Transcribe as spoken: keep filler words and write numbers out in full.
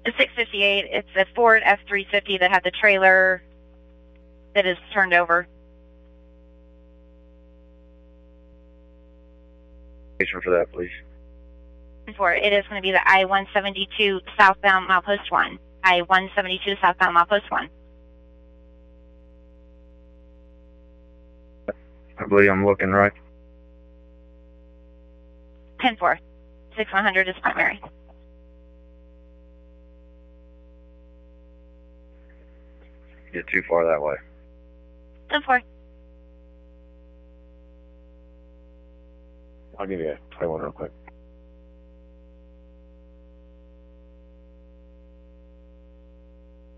six fifty-eight, it's a Ford F three fifty that had the trailer that is turned over. For that, please. For it is going to be the I one seventy-two southbound milepost one. I one seventy-two southbound milepost one. I believe I'm looking right. ten four. six one hundred is primary. Get too far that way. ten four. I'll give you a twenty-one real quick.